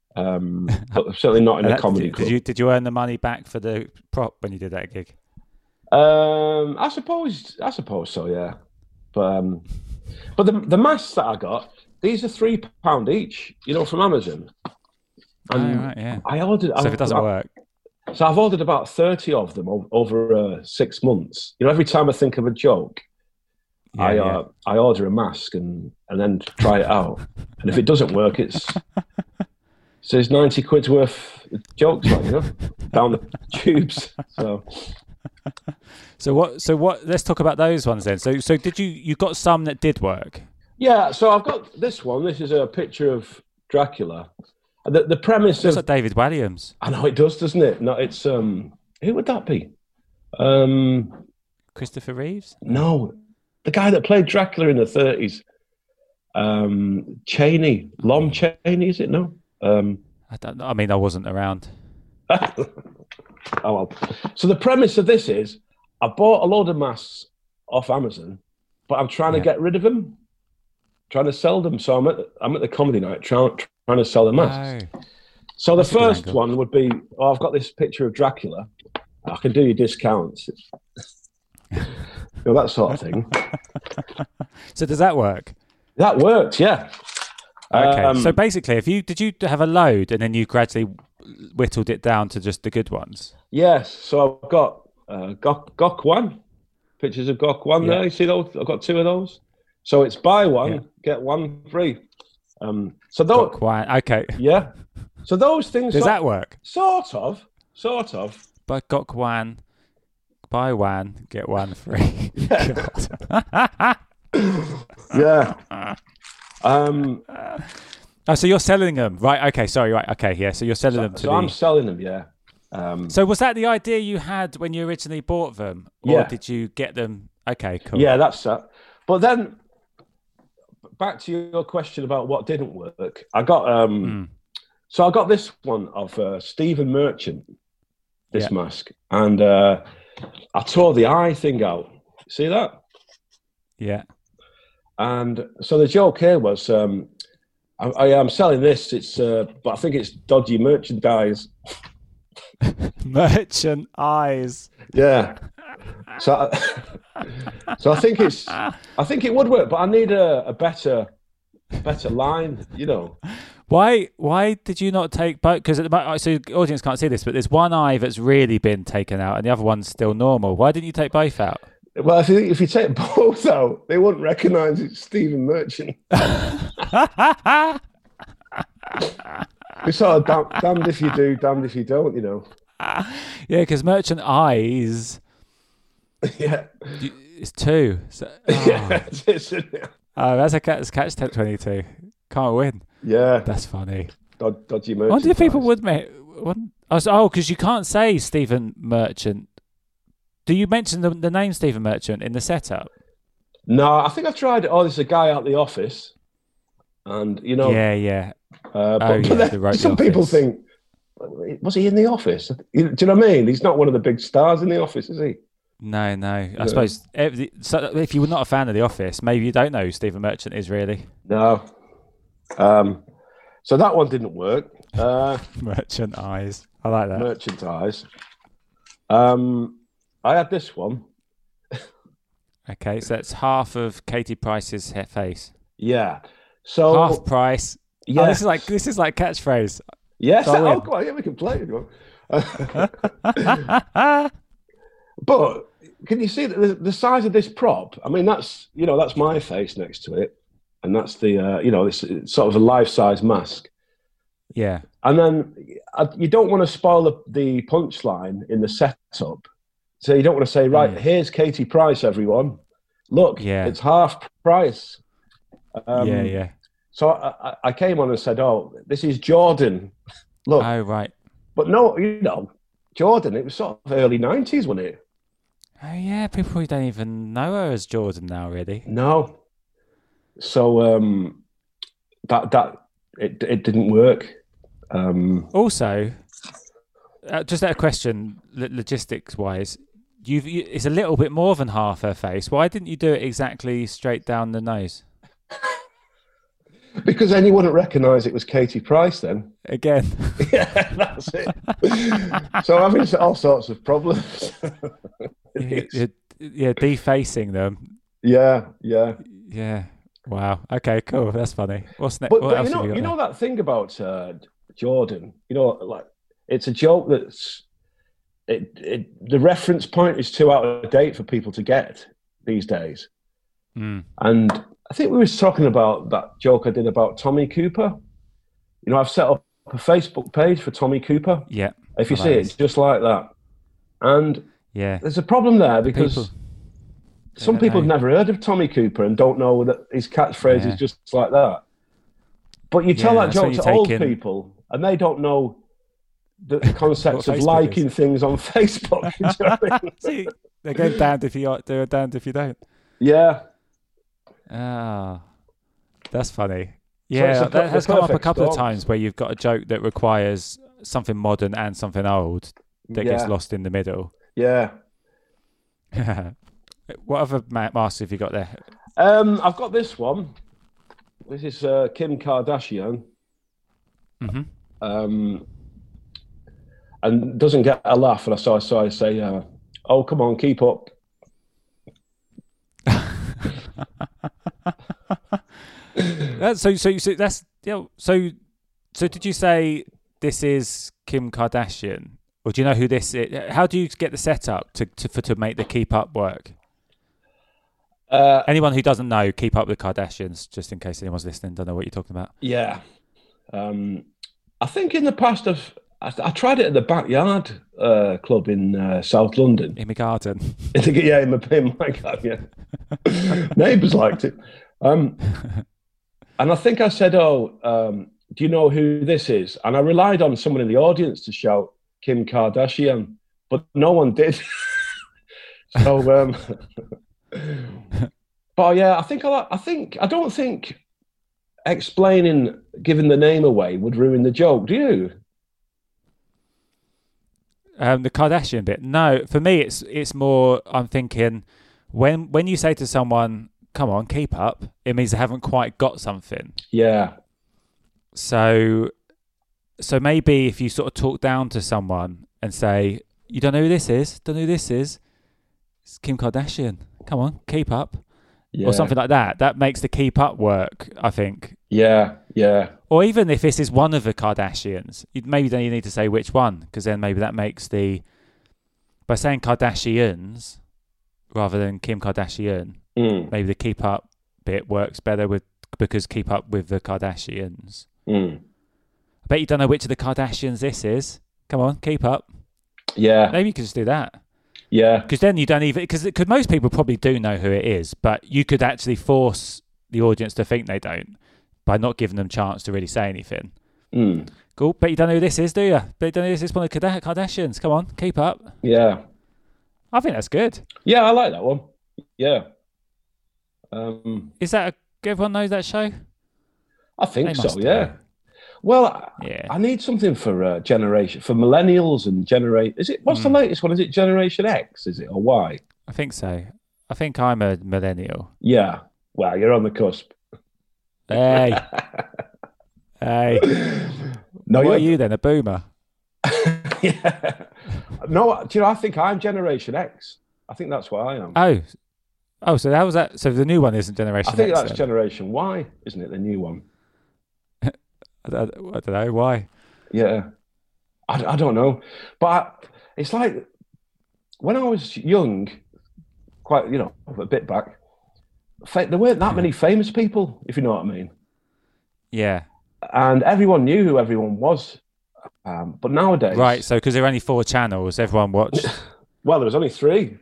Um, but certainly not in a that, comedy did, club. did you did you earn the money back for the prop when you did that gig? Um, I suppose, I suppose so, yeah. But um, but the the masks that I got, these are three pound each, you know, from Amazon. And oh, right, yeah. I ordered. So I, if it doesn't I, work, so I've ordered about thirty of them over, over uh, six months. You know, every time I think of a joke, yeah, I yeah. uh, I order a mask and and then try it out. And if it doesn't work, it's so it's ninety quid's worth of jokes, like, you know, down the tubes. So. So what? So what? Let's talk about those ones then. So so did you you got some that did work? Yeah, so I've got this one. This is a picture of Dracula. The the premise Looks of like David Walliams. I know it does, doesn't it? No, it's um who would that be? Um Christopher Reeves? No, the guy that played Dracula in the thirties. Um Chaney, Lon Chaney, is it? No. Um I don't know. I mean, I wasn't around. oh well. So the premise of this is I bought a load of masks off Amazon, but I'm trying Yeah. to get rid of them, trying to sell them. So I'm at the, I'm at the comedy night trying trying to sell the masks. Oh. So the That's a good first angle. one would be, oh, I've got this picture of Dracula. I can do you discounts. you know, that sort of thing. So does that work? That worked, yeah. Okay. Um, so basically, if you did you have a load and then you gradually whittled it down to just the good ones? yes, so I've got uh, Gok, Gok One, pictures of Gok One Yeah. there. You see those? I've got two of those. So it's buy one, Yeah. get one free. Um, so those, Quite okay. yeah. So those things Does sort, that work? sort of, sort of. But got one, buy one, get one free. Yeah. Um, Oh, so you're selling them, right? Okay, sorry, right? Okay, yeah. So you're selling so them to so the. I'm selling them, yeah. Um, So was that the idea you had when you originally bought them, or Yeah. did you get them? Okay, cool. Yeah, that's that. But then, back to your question about what didn't work. I got um, Mm. so I got this one of uh, Stephen Merchant, this Yeah. mask, and uh, I tore the eye thing out. See that? Yeah. And so the joke here was, um, I, I am selling this. It's, uh, but I think it's dodgy merchandise. Merchant eyes. Yeah. So, I, so I think it's, I think it would work, but I need a, a better, better line. You know. Why? Why did you not take both? Because so the audience can't see this, but there's one eye that's really been taken out, and the other one's still normal. Why didn't you take both out? Well, if you, if you take both out, they wouldn't recognise it's Stephen Merchant. It's sort of damn, damned if you do, damned if you don't, you know. Yeah, because merchant eyes, Yeah. you- it's two. So, oh, Yeah. It's, it's, oh, that's a catch, catch twenty-two. Can't win. yeah. That's funny. Dod, dodgy I merchant. wonder if people would make. wouldn't- Oh, because you can't say Stephen Merchant. Do you mention the, the name Stephen Merchant in the setup? No, I think I've tried it. Oh, there's a guy out the office. And, you know, Yeah, yeah. uh, but, Oh, but yeah, then the right- some The people Office. think, was he in the office? You- Do you know what I mean? He's not one of the big stars in the office, is he? No, no. I suppose if, so if you were not a fan of The Office, maybe you don't know who Stephen Merchant is really. No. Um, so that one didn't work. Uh, Merchant eyes. I like that. merchandise. Um, I had this one. Okay, so that's half of Katie Price's he- face. Yeah. So half price. yeah, Oh, this is like this is like catchphrase. yes. so I Oh, win. come on, yeah, we can play it. Go on. But can you see that the, the size of this prop? I mean, that's you know that's my face next to it, and that's the uh, you know this it's sort of a life-size mask. Yeah. And then uh, you don't want to spoil the, the punchline in the setup. So you don't want to say, right, Mm. here's Katie Price, everyone. Look, Yeah. it's half price. Um, yeah, yeah. So I, I- I came on and said, oh, this is Jordan. Look, Oh, right. but no, you know, Jordan, it was sort of early nineties, wasn't it? Oh, yeah. People probably don't even know her as Jordan now, really. No. So um, that, that it, it didn't work. Um, Also, uh, just a question, lo- logistics-wise, you've you, it's a little bit more than half her face. Why didn't you do it exactly straight down the nose? Because then you wouldn't recognise it was Katie Price then. Again. Yeah, that's it. So I'm having all sorts of problems. you're, you're defacing them. Yeah, yeah. Yeah. Wow. Okay, cool. That's funny. What's next? But, what but else you know, have you got you know there? that thing about uh, Jordan. You know, like it's a joke that's it, it. The reference point is too out of date for people to get these days. Mm. And I think we were talking about that joke I did about Tommy Cooper. You know, I've set up a Facebook page for Tommy Cooper. Yeah. If you Oh, see that it, is- just like that. And Yeah. there's a problem there because People- some don't people have know. never heard of Tommy Cooper and don't know that his catchphrase Yeah. is just like that. But you tell Yeah, that that's joke when to you're old taking- people and they don't know the concepts What of Facebook liking is. things on Facebook. You know what I mean? See, they're going damned if you are, they're damned if you don't. Yeah. Ah, that's funny. it's Yeah, a per- that has the come up a perfect couple of storm. times where you've got a joke that requires something modern and something old that yeah. gets lost in the middle. Yeah. What other ma- masters have you got there? Um, I've got this one. This is uh, Kim Kardashian. Mm-hmm. Um, and doesn't get a laugh. And so, so I say, uh, oh, come on, keep up. That's so so so that's you know, so so did you say this is Kim Kardashian, or do you know who this is? How do you get the setup to to for to make the keep up work? Uh, Anyone who doesn't know, keep up with Kardashians, just in case anyone's listening, don't know what you're talking about. yeah. Um, I think in the past, I've, I, I tried it at the Backyard uh, Club in uh, South London. In my garden. I think, yeah, in my, in my garden, yeah. Neighbours liked it. Um, and I think I said, oh, um, do you know who this is? And I relied on someone in the audience to shout Kim Kardashian, but no one did. so, um, but yeah, I think I, like- I think, I don't think explaining, giving the name away would ruin the joke, do you? Um, the Kardashian bit. No, for me, it's it's more. I'm thinking when when you say to someone, "Come on, keep up," it means they haven't quite got something. Yeah. So, so maybe if you sort of talk down to someone and say, "You don't know who this is? Don't know who this is? It's Kim Kardashian. Come on, keep up," Yeah. or something like that. That makes the keep up work, I think. Yeah. Yeah. Or even if this is one of the Kardashians, you, maybe then you need to say which one, because then maybe that makes the by saying Kardashians rather than Kim Kardashian, Mm. maybe the keep up bit works better with because keep up with the Kardashians. Mm. I bet you don't know which of the Kardashians this is. Come on, keep up. Yeah. Maybe you could just do that. Yeah. Because then you don't even because because most people probably do know who it is, but you could actually force the audience to think they don't by not giving them a chance to really say anything. Mm. Cool, bet you don't know who this is, do you? Bet you don't know who this is one of the Karda- Kardashians. Come on, keep up. Yeah. I think that's good. Yeah, I like that one. Yeah. Um, Is that a, everyone knows that show? I think They so, must yeah. do. Well, I, Yeah. I need something for uh, generation, for millennials and generate. Is it, what's the Mm. latest one? Is it Generation X? Is it, or Y? I think so. I think I'm a millennial. Yeah. Well, you're on the cusp. Hey, hey. No, What are you're, you then? A boomer? yeah. No, do you know, I think I'm Generation X. I think that's what I am. Oh, oh. So how was that? So the new one isn't Generation I think X, that's then? Generation Y, isn't it? The new one. I, don't, I don't know why. Yeah. I, I don't know. But I, it's like when I was young, quite, you know, a bit back, fa- there weren't that many famous people, if you know what I mean. Yeah. And everyone knew who everyone was. Um, but nowadays, Right. So because there are only four channels, everyone watched. well, there was only three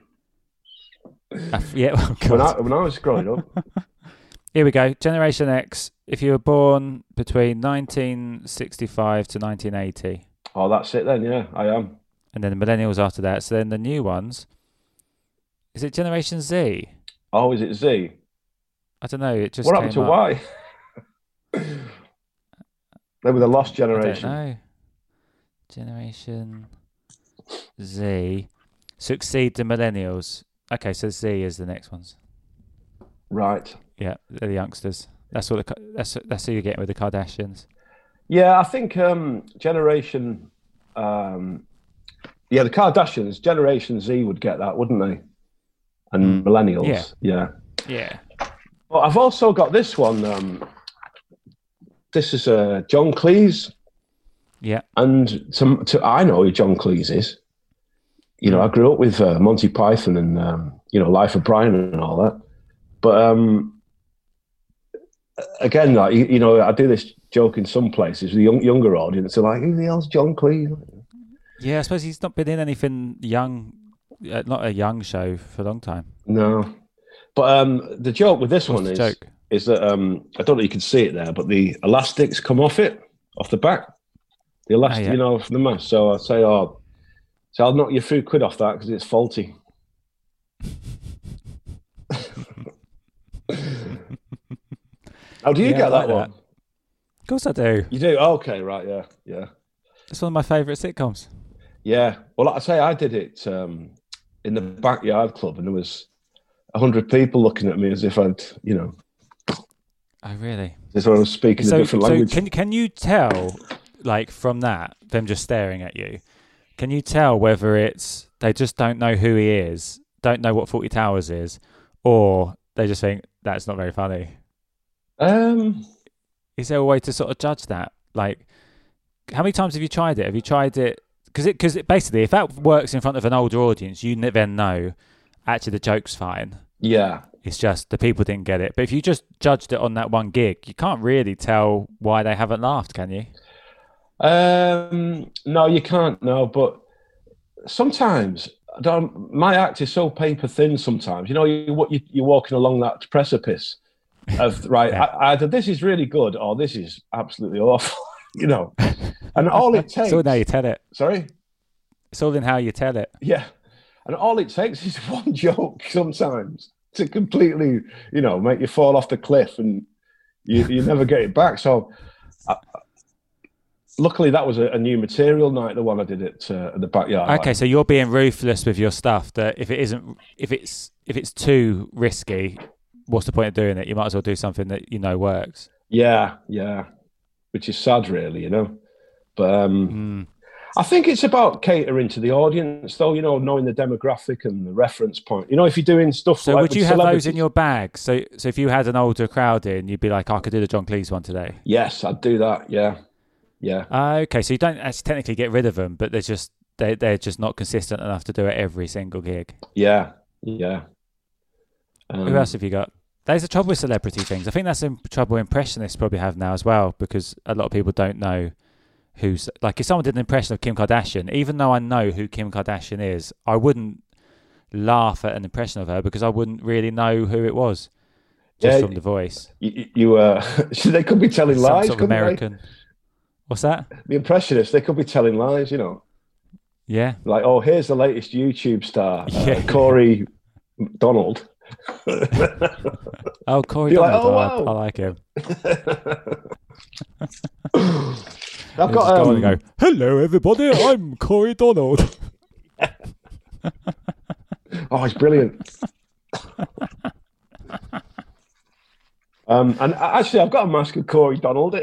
uh, yeah. Oh, when I, God. when I was growing up. Here we go. Generation X. If you were born between nineteen sixty-five to nineteen eighty, Oh, that's it then. Yeah, I am. and then the millennials after that. So then the new ones. Is it Generation Z? Oh, is it Z? I don't know. It just What came happened to up. Y? They were the lost I don't generation. know. Generation Z succeed the millennials. Okay, so Z is the next ones. Right. Yeah, they're the youngsters. That's what the, that's that's who you're getting with the Kardashians. Yeah, I think um, generation, um, yeah, the Kardashians, Generation Z would get that, wouldn't they? And millennials, Yeah. yeah. Yeah. Well, I've also got this one. Um, this is uh, John Cleese. Yeah. And to, to, I know who John Cleese is. You know, I grew up with uh, Monty Python and, um, you know, Life of Brian and all that. But um, again, like, you, you know, I do this joke in some places. The young, younger audience are like, who the hell's John Cleese? Yeah, I suppose he's not been in anything young, uh, not a young show for a long time. No. But um, the joke with this What's one the is, joke? is that, um, I don't know if you can see it there, but the elastics come off it, off the back. The elastic, Oh, yeah. you know, from the mask. So I say, oh, so I'll knock you a few quid off that because it's faulty. Oh, do you Yeah, get I that like one? that. Of course I do. You do? Okay, right, yeah, yeah. It's one of my favourite sitcoms. Yeah. Well, like I say, I did it um, in the backyard club and there was a hundred people looking at me as if I'd, you know, Oh, really? as if I was speaking So, a different so language. can can you tell, like from that, them just staring at you, can you tell whether it's they just don't know who he is, don't know what Forty Towers is, or they just think that's not very funny? Um, Is there a way to sort of judge that? Like, how many times have you tried it? Have you tried it? Because it, because it, basically, if that works in front of an older audience, you ne- then know actually the joke's fine. yeah. It's just the people didn't get it. But if you just judged it on that one gig, you can't really tell why they haven't laughed, can you? Um, no, you can't. No, but sometimes I don't, my act is so paper thin. Sometimes, you know, you, you you're walking along that precipice of right. Yeah. I, either this is really good or this is absolutely awful. You know, and all it takes. It's all in how you tell it. Sorry. It's all in how you tell it. Yeah, and all it takes is one joke sometimes to completely, you know, make you fall off the cliff and you, you never get it back. So, I, luckily, that was a, a new material night, the one I did at, uh, at the backyard. Okay, so you're being ruthless with your stuff. That if it isn't, if it's if it's too risky, what's the point of doing it? You might as well do something that you know works. Yeah, yeah, which is sad, really, you know. But um, Mm. I think it's about catering to the audience, though. You know, knowing the demographic and the reference point. You know, if you're doing stuff So like would with you have those celebrities- in your bag? So so if you had an older crowd in, you'd be like, oh, I could do the John Cleese one today. Yes, I'd do that. Yeah, yeah. Uh, okay, so you don't actually technically get rid of them, but they're just they they're just not consistent enough to do it every single gig. Yeah, yeah. Um, Who else have you got? There's the trouble with celebrity things. I think that's the trouble impressionists probably have now as well, because a lot of people don't know who's like. If someone did an impression of Kim Kardashian, even though I know who Kim Kardashian is, I wouldn't laugh at an impression of her because I wouldn't really know who it was just Yeah, from the voice. You, you uh, they could be telling Some lies, sort of couldn't they? American. What's that? The impressionists, they could be telling lies, you know. Yeah. Like, oh, here's the latest YouTube star, uh, Yeah. Corey Donald. Oh, Corey You're like, Donald. oh, I- wow. I, like him. I've Just got go on um, and go, hello, everybody. I'm Corey Donald. oh, he's brilliant. um, and actually, I've got a mask of Corey Donald.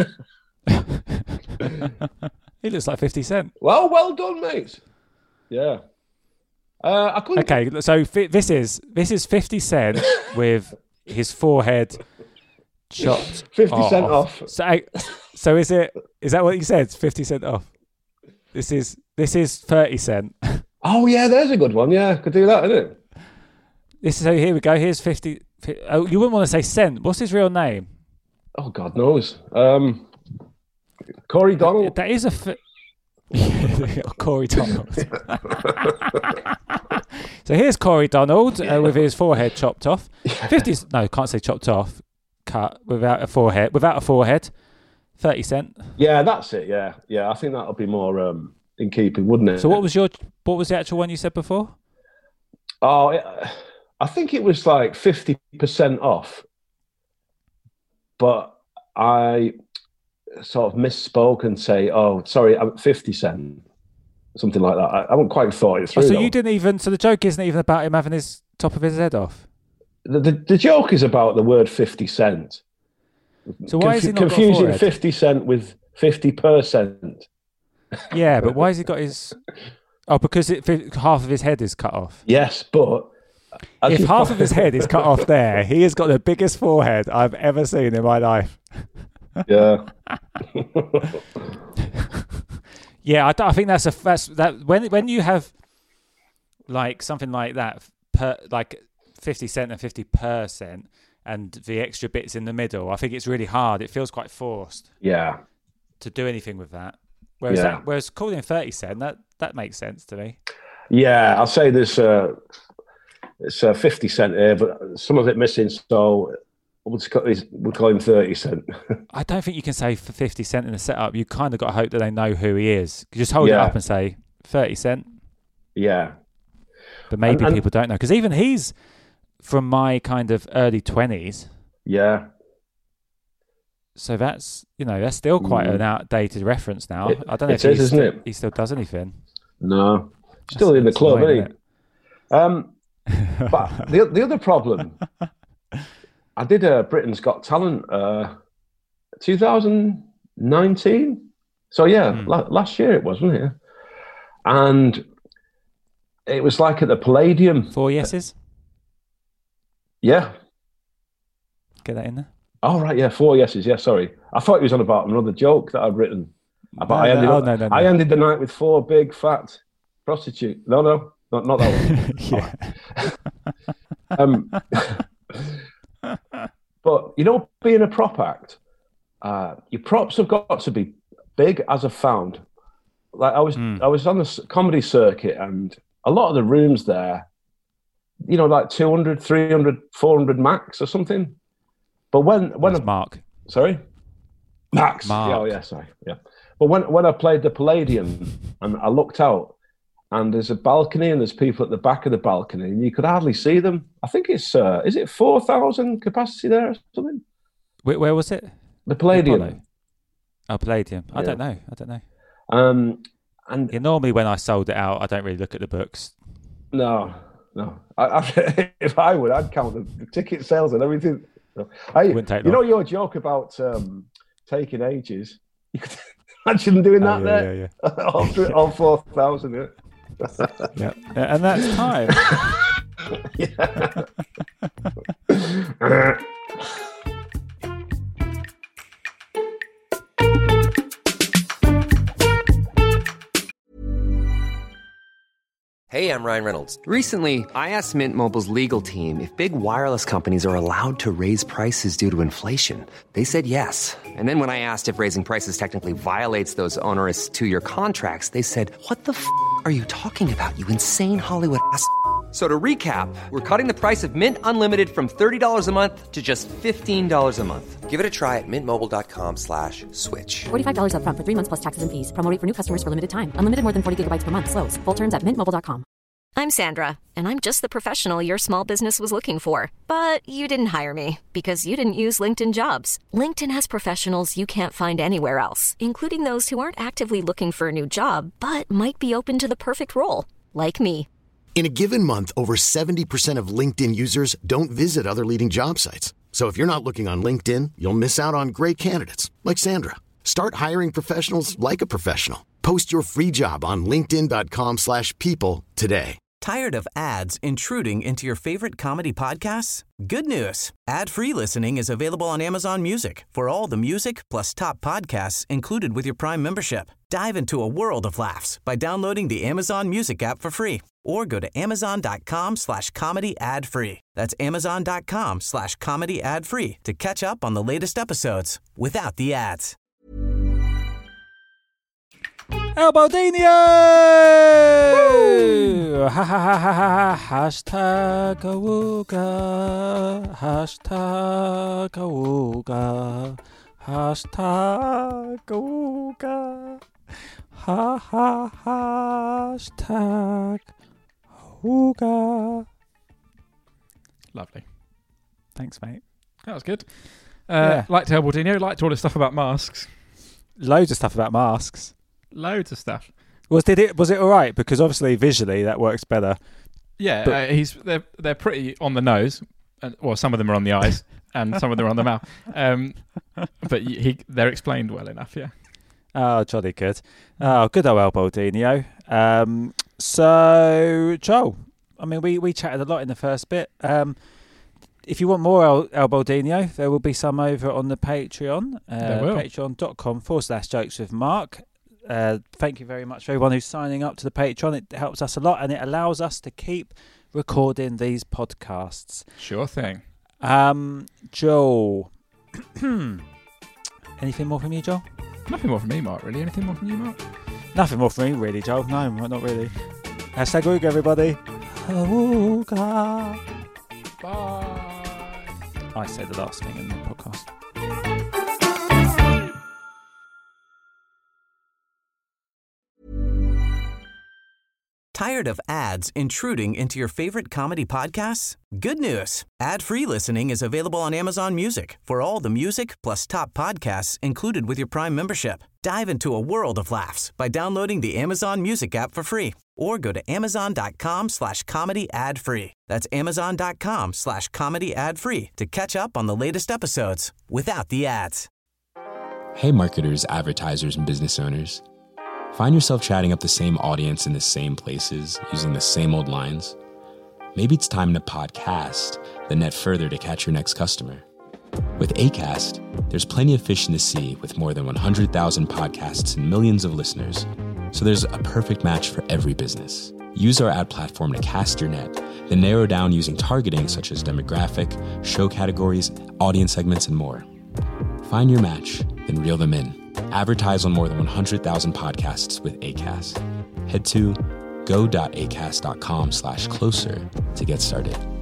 He looks like fifty Cent. Well, well done, mate. Yeah. Uh, I couldn't. Okay, so fi- this is this is fifty Cent with his forehead chopped. fifty cent off. off. So, I- so is it? Is that what you said? Fifty Cent off. This is this is thirty Cent. Oh yeah, there's a good one. Yeah, could do that, isn't it? This is so. Here we go. Here's fifty. fi- Oh, you wouldn't want to say Cent. What's his real name? Oh God knows. Um, Corey Donald. That is a fi- Corey Donald. So here's Corey Donald uh, with his forehead chopped off. Fifty. No, can't say chopped off. Cut without a forehead. Without a forehead. Thirty Cent. Yeah, that's it. Yeah, yeah. I think that'll be more um, in keeping, wouldn't it? So what was your what was the actual one you said before? Oh, it, I think it was like fifty percent off, but I sort of misspoke and say, "Oh, sorry, I'm fifty cent," something like that. I, I haven't quite thought it Oh, through. so though. you didn't even. So the joke isn't even about him having his top of his head off. The, the the joke is about the word fifty cent. So why Conf- has he not got a confusing forehead? fifty cent with fifty percent? Yeah, but why has he got his? Oh, because it, half of his head is cut off. Yes, but as If you half po- of his head is cut off there, he has got the biggest forehead I've ever seen in my life. yeah, Yeah, I, th- I think that's a that's that when when you have like something like that per like fifty cent and fifty percent and the extra bits in the middle, I think it's really hard. It feels quite forced yeah, to do anything with that. Whereas Yeah. that, whereas calling thirty cent, that that makes sense to me. yeah. I'll say there's uh, it's uh, fifty cent here, but some of it missing, so we'll, just call, we'll call him thirty cent. I don't think you can say for fifty cent in the setup. You kind of got to hope that they know who he is. You just hold it Yeah. up and say thirty cent. yeah, But maybe And- and- people don't know because even he's from my kind of early twenties. yeah. So that's, you know, that's still quite an outdated reference now. It- I don't know it if is, he's isn't still, it? he still does anything. No, still That's- in the that's club, annoying, isn't he? Um, but the the other problem, I did a Britain's Got Talent, uh, twenty nineteen. So yeah, Hmm. la- last year it was, wasn't it? And it was like at the Palladium. Four yeses? Yeah. Get that in there. Oh right, yeah, four yeses. Yeah, sorry. I thought he was on about another joke that I'd written. But No, I no, ended oh, up, no, no, no. I ended the night with four big fat prostitutes. No, no, not not that one. Yeah. Um, but you know, being a prop act, uh, your props have got to be big, as I've found. Like I was, Mm. I was on the s- comedy circuit, and a lot of the rooms there, you know, like two hundred, three hundred, four hundred max or something. But when when That's I, Mark. sorry, max. Mark. Yeah, oh yeah, sorry, yeah. But when when I played the Palladium and I looked out, and there's a balcony and there's people at the back of the balcony, and you could hardly see them. I think it's uh, is it four thousand capacity there or something? Where, where was it? The Palladium. Apollo? Oh, Palladium. I Yeah. don't know. I don't know. Um, and Yeah, normally when I sold it out, I don't really look at the books. no, no. I, I, if I would, I'd count the, the ticket sales and everything. I, Wouldn't take you know long. your joke about um, taking ages. You could imagine doing that Oh, there. yeah, yeah, all, three, all four thousand. Yeah. yeah. Yeah, and that's time. Yeah. Hey, I'm Ryan Reynolds. Recently, I asked Mint Mobile's legal team if big wireless companies are allowed to raise prices due to inflation. They said yes. And then when I asked if raising prices technically violates those onerous two-year contracts, they said, "What the f*** are you talking about, you insane Hollywood ass?" So to recap, we're cutting the price of Mint Unlimited from thirty dollars a month to just fifteen dollars a month. Give it a try at mintmobile.com slash switch. forty-five dollars up front for three months plus taxes and fees. Promo rate for new customers for limited time. Unlimited more than forty gigabytes per month. Slows full terms at mint mobile dot com. I'm Sandra, and I'm just the professional your small business was looking for. But you didn't hire me because you didn't use LinkedIn Jobs. LinkedIn has professionals you can't find anywhere else, including those who aren't actively looking for a new job, but might be open to the perfect role, like me. In a given month, over seventy percent of LinkedIn users don't visit other leading job sites. So if you're not looking on LinkedIn, you'll miss out on great candidates like Sandra. Start hiring professionals like a professional. Post your free job on linkedin.com slash people today. Tired of ads intruding into your favorite comedy podcasts? Good news. Ad-free listening is available on Amazon Music for all the music plus top podcasts included with your Prime membership. Dive into a world of laughs by downloading the Amazon Music app for free or go to amazon.com slash comedy ad-free. That's amazon.com slash comedy ad-free to catch up on the latest episodes without the ads. Albaldinho! Ha ha ha ha ha. Hashtag awooga. Hashtag awooga. Hashtag awooga. Ha ha hashtag awooga. Lovely. Thanks, mate. That was good. Uh, Yeah. Liked Albaldinho. Liked all the stuff about masks. Loads of stuff about masks. Loads of stuff. Was did it was it all right? Because obviously visually that works better. Yeah, But- uh, he's they're they're pretty on the nose. And, well, some of them are on the eyes, and some of them are on the mouth. Um, but he they're explained well enough, yeah. Oh, jolly good. Oh, good old El Baldino. Um, so, Joel, I mean, we, we chatted a lot in the first bit. Um, if you want more El, El Baldino, there will be some over on the Patreon. Uh, Patreon.com forward slash jokes with Mark. Uh, thank you very much for everyone who's signing up to the Patreon. It helps us a lot and it allows us to keep recording these podcasts. Sure thing. Um, Joel, anything more from you, Joel? Nothing more from me, Mark, really. Anything more from you, Mark? Nothing more from me, really, Joel. No, not really. Hashtag Ooga, everybody. Ooga. Bye. I say the last thing in the podcast. Tired of ads intruding into your favorite comedy podcasts? Good news. Ad-free listening is available on Amazon Music for all the music plus top podcasts included with your Prime membership. Dive into a world of laughs by downloading the Amazon Music app for free or go to amazon.com slash comedy ad free. That's amazon.com slash comedy ad free to catch up on the latest episodes without the ads. Hey, marketers, advertisers, and business owners. Find yourself chatting up the same audience in the same places, using the same old lines? Maybe it's time to podcast, then net further to catch your next customer. With Acast, there's plenty of fish in the sea with more than one hundred thousand podcasts and millions of listeners. So there's a perfect match for every business. Use our ad platform to cast your net, then narrow down using targeting such as demographic, show categories, audience segments, and more. Find your match, then reel them in. Advertise on more than one hundred thousand podcasts with Acast. Head to go.acast.com slash closer to get started.